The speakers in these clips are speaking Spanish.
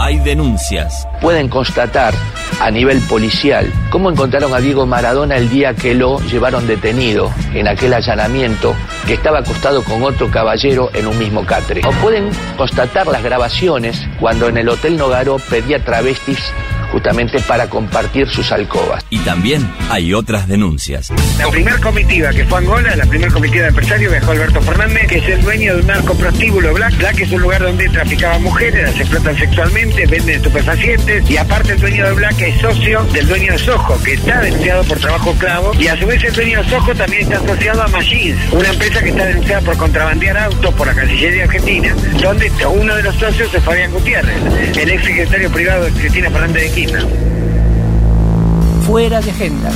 Hay denuncias. Pueden constatar a nivel policial cómo encontraron a Diego Maradona el día que lo llevaron detenido en aquel allanamiento, que estaba acostado con otro caballero en un mismo catre. O pueden constatar las grabaciones cuando en el Hotel Nogaró pedía travestis justamente para compartir sus alcobas. Y también hay otras denuncias. La primer comitiva que fue a Angola, la primer comitiva de empresarios, viajó Alberto Fernández, que es el dueño de un narcoprostíbulo Black. Black es un lugar donde traficaban mujeres, las explotan sexualmente, venden estupefacientes, y aparte el dueño de Black es socio del dueño de Soho, que está denunciado por trabajo esclavo, y a su vez el dueño de Soho también está asociado a Magis, una empresa que está denunciada por contrabandear autos por la Cancillería Argentina, donde uno de los socios es Fabián Gutiérrez, el ex secretario privado de Cristina Fernández de Kirchner. Fuera de agenda.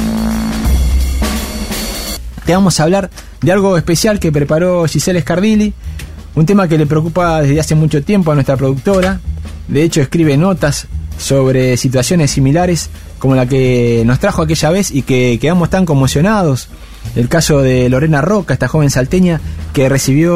Te vamos a hablar de algo especial que preparó Giselle Scardilli, un tema que le preocupa desde hace mucho tiempo a nuestra productora. De hecho, escribe notas sobre situaciones similares como la que nos trajo aquella vez y que quedamos tan conmocionados. El caso de Lorena Roca, esta joven salteña que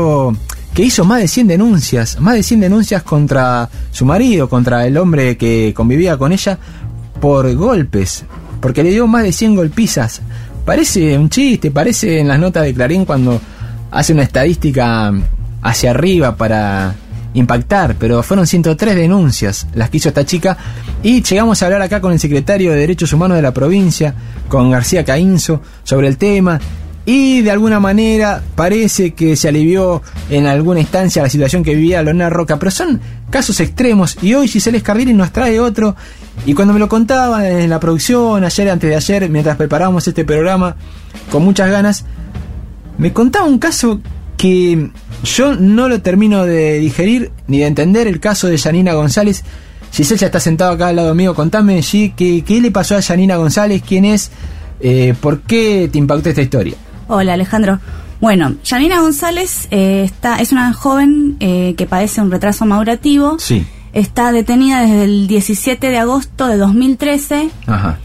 hizo más de 100 denuncias contra su marido, contra el hombre que convivía con ella, por golpes, porque le dio más de 100 golpizas. Parece un chiste, parece en las notas de Clarín cuando hace una estadística hacia arriba para impactar, pero fueron 103 denuncias las que hizo esta chica, y llegamos a hablar acá con el secretario de Derechos Humanos de la provincia, con García Caínzo, sobre el tema. Y de alguna manera parece que se alivió en alguna instancia la situación que vivía Lorena Roca, pero son casos extremos, y hoy Giselle Scardilli nos trae otro. Y cuando me lo contaba en la producción, ayer, antes de ayer, mientras preparábamos este programa con muchas ganas, me contaba un caso que yo no lo termino de digerir ni de entender, el caso de Yanina González. Giselle ya está sentado acá al lado mío. Contame, Gi, ¿qué le pasó a Yanina González? ¿Quién es? ¿Por qué te impactó esta historia? Hola, Alejandro. Bueno, Yanina González es una joven que padece un retraso madurativo. Sí. Está detenida desde el 17 de agosto de 2013. Ajá.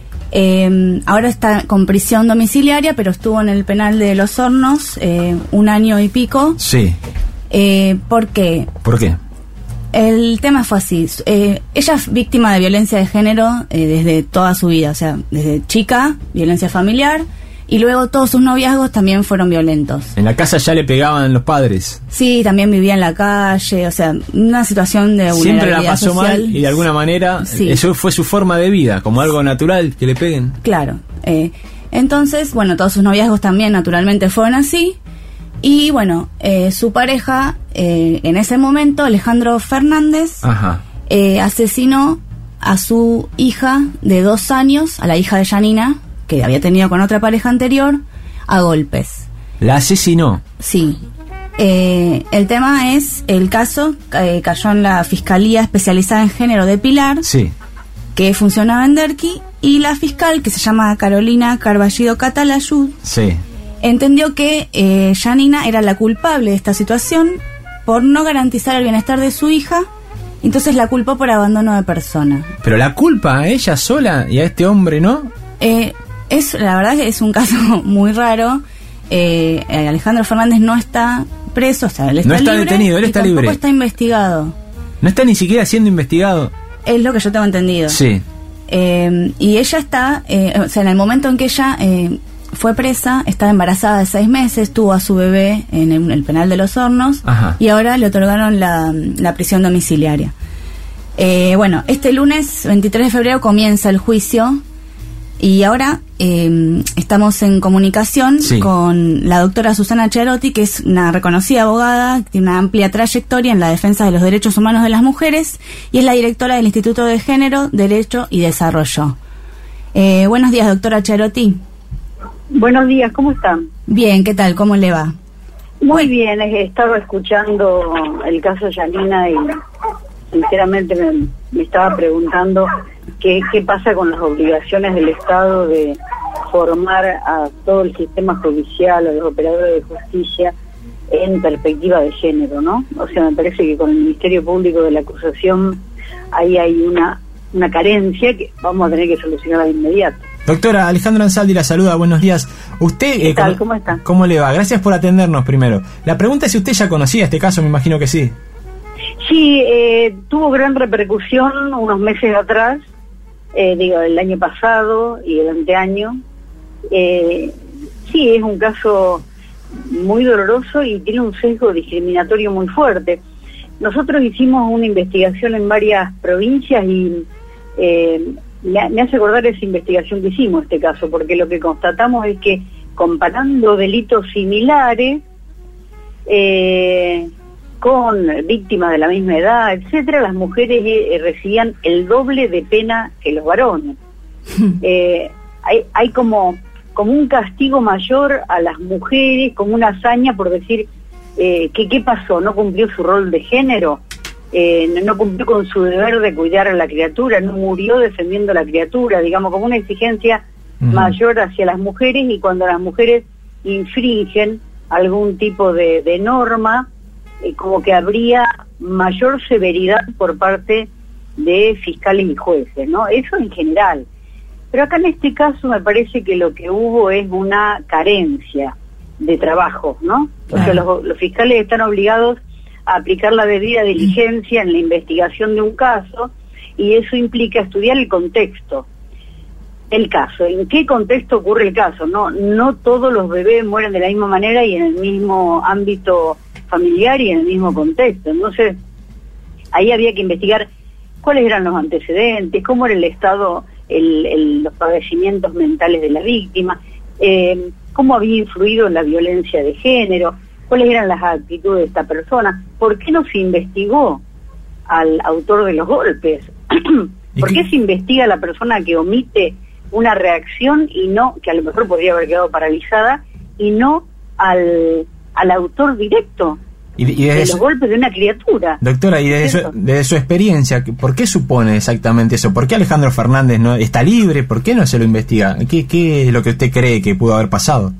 Ahora está con prisión domiciliaria, pero estuvo en el penal de Los Hornos 1 año y pico. Sí. ¿Por qué? ¿Por qué? El tema fue así. Ella es víctima de violencia de género desde toda su vida, o sea, desde chica, violencia familiar. Y luego todos sus noviazgos también fueron violentos. ¿En la casa ya le pegaban los padres? Sí, también vivía en la calle, o sea, una situación de vulnerabilidad siempre la pasó social. mal, y de alguna manera sí, eso fue su forma de vida, como algo natural, que le peguen. Claro. Entonces, bueno, todos sus noviazgos también naturalmente fueron así. Y bueno, su pareja, en ese momento, Alejandro Fernández, asesinó a su hija de 2 años, a la hija de Yanina, que había tenido con otra pareja anterior, a golpes. ¿La asesinó? Sí. El tema es, el caso cayó en la Fiscalía Especializada en Género de Pilar, sí, que funcionaba en Derqui, y la fiscal, que se llama Carolina Carballido Catalayud, sí, entendió que Yanina era la culpable de esta situación por no garantizar el bienestar de su hija, entonces la culpó por abandono de persona. ¿Pero la culpa a ella sola y a este hombre no? La verdad que es un caso muy raro. Alejandro Fernández no está preso, o sea, él está libre, detenido, él está libre. Tampoco está investigado. No está ni siquiera siendo investigado. Es lo que yo tengo entendido. Sí. Y ella está, o sea, en el momento en que ella fue presa, estaba embarazada de 6 meses, tuvo a su bebé en el penal de Los Hornos. Ajá. Y ahora le otorgaron la prisión domiciliaria. Bueno, este lunes 23 de febrero comienza el juicio. Y ahora estamos en comunicación, sí, con la doctora Susana Chiarotti, que es una reconocida abogada, tiene una amplia trayectoria en la defensa de los derechos humanos de las mujeres y es la directora del Instituto de Género, Derecho y Desarrollo. Buenos días, doctora Chiarotti. Buenos días, ¿cómo están? Bien, ¿qué tal? ¿Cómo le va? Muy bien, he estado escuchando el caso Yanina y sinceramente me estaba preguntando qué pasa con las obligaciones del Estado de formar a todo el sistema judicial, a los operadores de justicia en perspectiva de género, ¿no? O sea, me parece que con el Ministerio Público de la Acusación ahí hay una carencia que vamos a tener que solucionar de inmediato. Doctora, Alejandro Ansaldi la saluda, buenos días. Usted, ¿qué tal? ¿Cómo está? ¿Cómo le va? Gracias por atendernos primero. La pregunta es si usted ya conocía este caso, me imagino que sí. Sí, tuvo gran repercusión unos meses atrás, el año pasado y el anteaño. Sí, es un caso muy doloroso y tiene un sesgo discriminatorio muy fuerte. Nosotros hicimos una investigación en varias provincias y me hace acordar esa investigación que hicimos, este caso, porque lo que constatamos es que comparando delitos similares con víctimas de la misma edad, etcétera, las mujeres recibían el doble de pena que los varones. Hay como un castigo mayor a las mujeres, como una hazaña por decir ¿qué pasó? ¿No cumplió su rol de género? No cumplió con su deber de cuidar a la criatura, no murió defendiendo a la criatura, digamos, como una exigencia mayor hacia las mujeres, y cuando las mujeres infringen algún tipo de norma, como que habría mayor severidad por parte de fiscales y jueces, ¿no? Eso en general. Pero acá en este caso me parece que lo que hubo es una carencia de trabajo, ¿no? Claro. O sea, los fiscales están obligados a aplicar la debida diligencia en la investigación de un caso, y eso implica estudiar el contexto del caso, en qué contexto ocurre el caso. No todos los bebés mueren de la misma manera y en el mismo ámbito familiar y en el mismo contexto. Entonces, ahí había que investigar cuáles eran los antecedentes, cómo era el estado, los padecimientos mentales de la víctima, cómo había influido en la violencia de género, cuáles eran las actitudes de esta persona, por qué no se investigó al autor de los golpes, por qué se investiga a la persona que omite una reacción y no, que a lo mejor podría haber quedado paralizada, y no al autor directo de los golpes de una criatura. Doctora, y desde su experiencia, ¿por qué supone exactamente eso? ¿Por qué Alejandro Fernández no está libre? ¿Por qué no se lo investiga? ¿Qué es lo que usted cree que pudo haber pasado?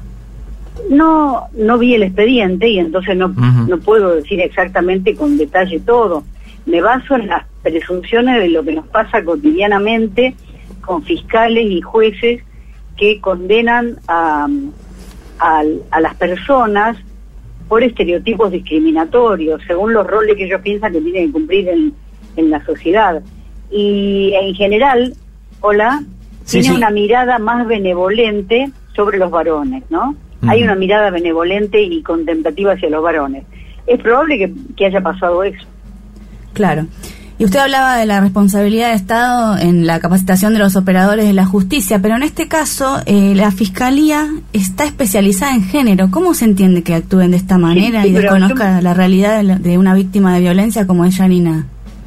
No vi el expediente y entonces no puedo decir exactamente con detalle todo. Me baso en las presunciones de lo que nos pasa cotidianamente con fiscales y jueces que condenan a las personas por estereotipos discriminatorios, según los roles que ellos piensan que tienen que cumplir en la sociedad. Y en general, tiene una mirada más benevolente sobre los varones, ¿no? Hay una mirada benevolente y contemplativa hacia los varones. Es probable que haya pasado eso. Claro. Y usted hablaba de la responsabilidad del Estado en la capacitación de los operadores de la justicia, pero en este caso la Fiscalía está especializada en género. ¿Cómo se entiende que actúen de esta manera y desconozca la realidad de una víctima de violencia como es Yanina?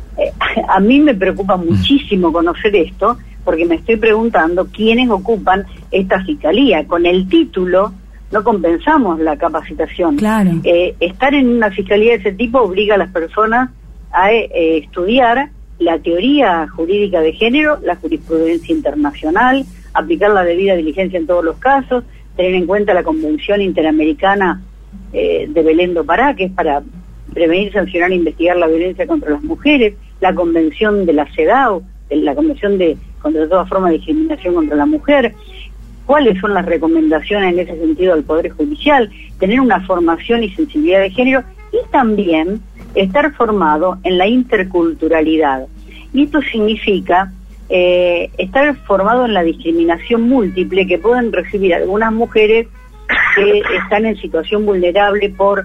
A mí me preocupa muchísimo conocer esto, porque me estoy preguntando quiénes ocupan esta Fiscalía. Con el título no compensamos la capacitación. Claro. Estar en una Fiscalía de ese tipo obliga a las personas a estudiar la teoría jurídica de género, la jurisprudencia internacional, aplicar la debida diligencia en todos los casos, tener en cuenta la Convención Interamericana de Belén do Pará, que es para prevenir, sancionar e investigar la violencia contra las mujeres, la Convención de la CEDAW, la Convención contra toda forma de discriminación contra la mujer. ¿Cuáles son las recomendaciones en ese sentido del Poder Judicial? Tener una formación y sensibilidad de género, y también estar formado en la interculturalidad. Y esto significa estar formado en la discriminación múltiple que pueden recibir algunas mujeres que están en situación vulnerable por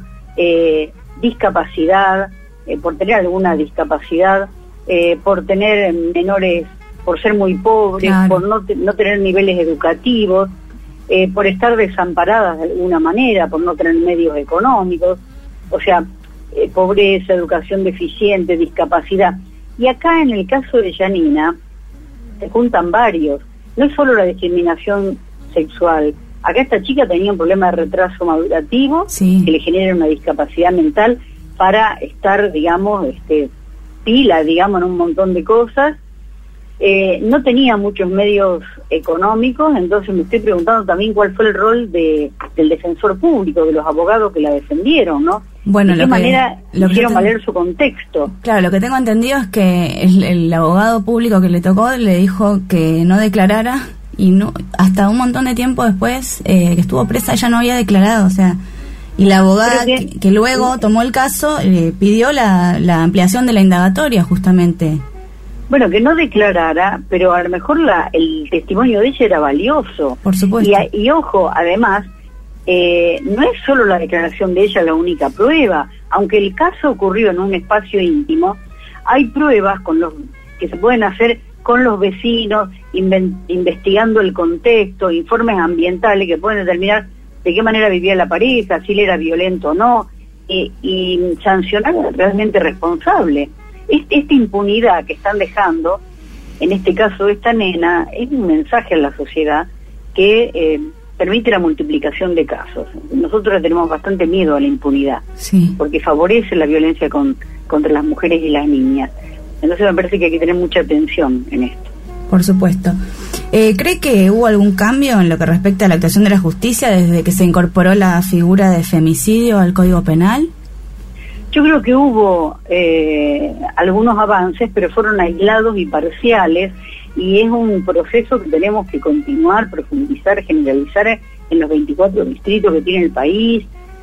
discapacidad, por tener alguna discapacidad, por tener menores, por ser muy pobres, claro, por no tener niveles educativos, por estar desamparadas de alguna manera, por no tener medios económicos, o sea, pobreza, educación deficiente, discapacidad. Y acá en el caso de Yanina se juntan varios, no es solo la discriminación sexual. Acá esta chica tenía un problema de retraso madurativo, sí, que le genera una discapacidad mental para estar, digamos, pila, digamos, en un montón de cosas. No tenía muchos medios económicos, entonces me estoy preguntando también cuál fue el rol del defensor público, de los abogados que la defendieron, ¿no? Bueno, ¿de qué manera hicieron valer su contexto? Claro, lo que tengo entendido es que el abogado público que le tocó le dijo que no declarara, y no, hasta un montón de tiempo después que estuvo presa ella no había declarado. O sea, Y la abogada que luego tomó el caso pidió la ampliación de la indagatoria, justamente. Bueno, que no declarara, pero a lo mejor el testimonio de ella era valioso. Por supuesto. Y ojo, además, no es solo la declaración de ella la única prueba. Aunque el caso ocurrió en un espacio íntimo, hay pruebas que se pueden hacer con los vecinos, investigando el contexto, informes ambientales que pueden determinar de qué manera vivía la pareja, si él era violento o no, y sancionar al realmente responsable. Esta impunidad que están dejando, en este caso esta nena, es un mensaje a la sociedad que permite la multiplicación de casos. Nosotros tenemos bastante miedo a la impunidad, sí, porque favorece la violencia contra las mujeres y las niñas. Entonces me parece que hay que tener mucha atención en esto. Por supuesto. ¿Cree que hubo algún cambio en lo que respecta a la actuación de la justicia desde que se incorporó la figura de femicidio al Código Penal? Yo creo que hubo algunos avances, pero fueron aislados y parciales, y es un proceso que tenemos que continuar, profundizar, generalizar en los 24 distritos que tiene el país,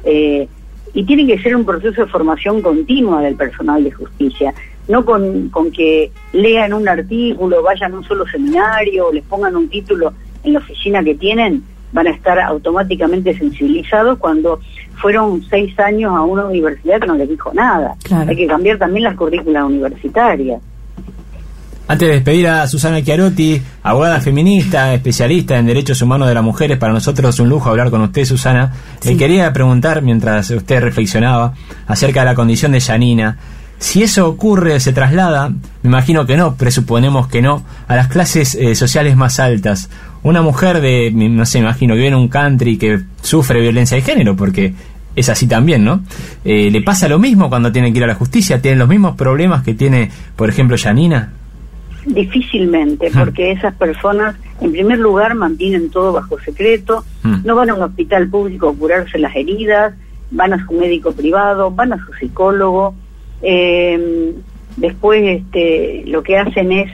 y tiene que ser un proceso de formación continua del personal de justicia, no con que lean un artículo, vayan a un solo seminario, les pongan un título en la oficina que tienen, van a estar automáticamente sensibilizados cuando fueron 6 años a una universidad que no les dijo nada. Claro. Hay que cambiar también las currículas universitarias. Antes de despedir a Susana Chiarotti, abogada feminista, especialista en derechos humanos de las mujeres, para nosotros es un lujo hablar con usted, Susana. Sí. Le quería preguntar, mientras usted reflexionaba, acerca de la condición de Yanina. Si eso ocurre, se traslada, me imagino que no, presuponemos que no, a las clases sociales más altas. Una mujer no sé, me imagino que vive en un country que sufre violencia de género, porque es así también, ¿no? ¿Le pasa lo mismo cuando tiene que ir a la justicia? ¿Tienen los mismos problemas que tiene, por ejemplo, Yanina? Difícilmente, porque esas personas, en primer lugar, mantienen todo bajo secreto, no van a un hospital público a curarse las heridas, van a su médico privado, van a su psicólogo. Después lo que hacen es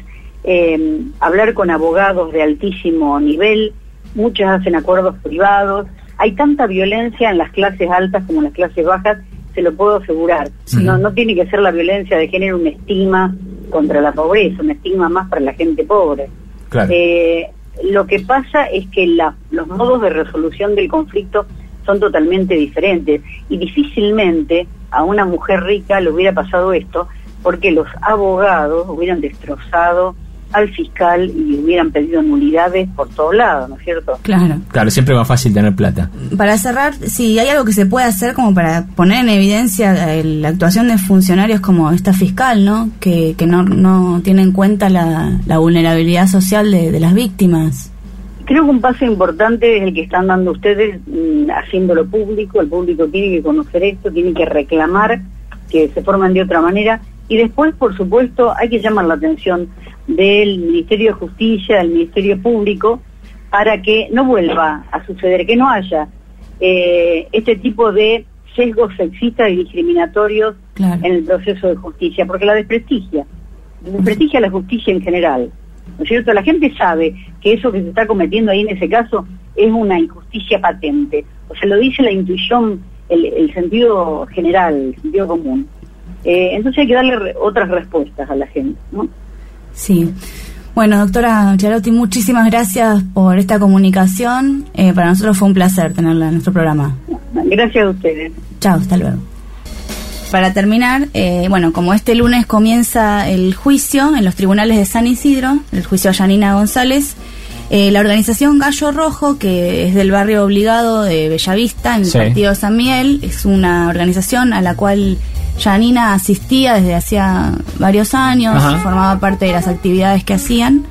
hablar con abogados de altísimo nivel, muchas hacen acuerdos privados. Hay tanta violencia en las clases altas como en las clases bajas, se lo puedo asegurar. No tiene que ser la violencia de género un estigma contra la pobreza, un estigma más para la gente pobre. Claro. Lo que pasa es que los modos de resolución del conflicto son totalmente diferentes, y difícilmente a una mujer rica le hubiera pasado esto, porque los abogados hubieran destrozado al fiscal y hubieran pedido nulidades por todos lados, ¿no es cierto? Claro, siempre es más fácil tener plata. Para cerrar, si hay algo que se puede hacer como para poner en evidencia la actuación de funcionarios como esta fiscal, ¿no? Que no tiene en cuenta la vulnerabilidad social de las víctimas. Creo que un paso importante es el que están dando ustedes, haciéndolo público. El público tiene que conocer esto, tiene que reclamar que se formen de otra manera, y después, por supuesto, hay que llamar la atención del Ministerio de Justicia, del Ministerio Público, para que no vuelva a suceder, que no haya este tipo de sesgos sexistas y discriminatorios en el proceso de justicia, porque la desprestigia la justicia en general, ¿no es cierto? La gente sabe que eso que se está cometiendo ahí en ese caso es una injusticia patente, o sea, lo dice la intuición, el sentido general, el sentido común. Entonces hay que darle otras respuestas a la gente, ¿no? Sí. Bueno, doctora Chiarotti, muchísimas gracias por esta comunicación. Para nosotros fue un placer tenerla en nuestro programa. Gracias a ustedes. Chao, hasta luego. Para terminar, como este lunes comienza el juicio en los tribunales de San Isidro, el juicio a Yanina González, la organización Gallo Rojo, que es del barrio Obligado de Bellavista, en el partido de San Miguel, es una organización a la cual Yanina asistía desde hacía varios años, formaba parte de las actividades que hacían.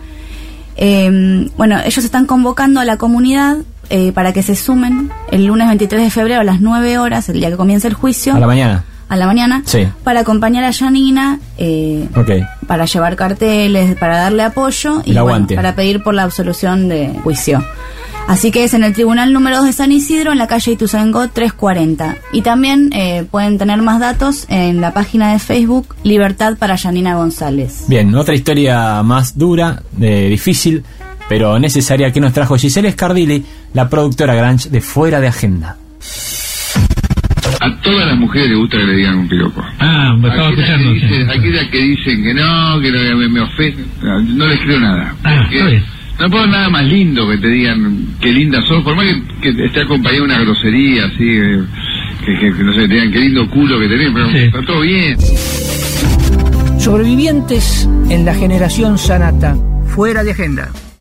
Ellos están convocando a la comunidad para que se sumen el lunes 23 de febrero a las 9 horas, el día que comienza el juicio. A la mañana, para acompañar a Yanina, para llevar carteles, para darle apoyo y para pedir por la absolución de juicio. Así que es en el Tribunal número 2 de San Isidro, en la calle Ituzaingó 340. Y también pueden tener más datos en la página de Facebook Libertad para Yanina González. Bien, otra historia más dura, difícil, pero necesaria, que nos trajo Giselle Scardilli, la productora Grange de Fuera de Agenda. A todas las mujeres les gusta que le digan un piropo. Me estaba escuchando. Aquellas que dicen que no me ofenden, no les creo nada. No puedo nada más lindo que te digan qué linda sos, por más que esté acompañado de una grosería, así, que no sé, te digan qué lindo culo que tenés, pero está todo bien. Sobrevivientes en la generación Sanata, fuera de agenda.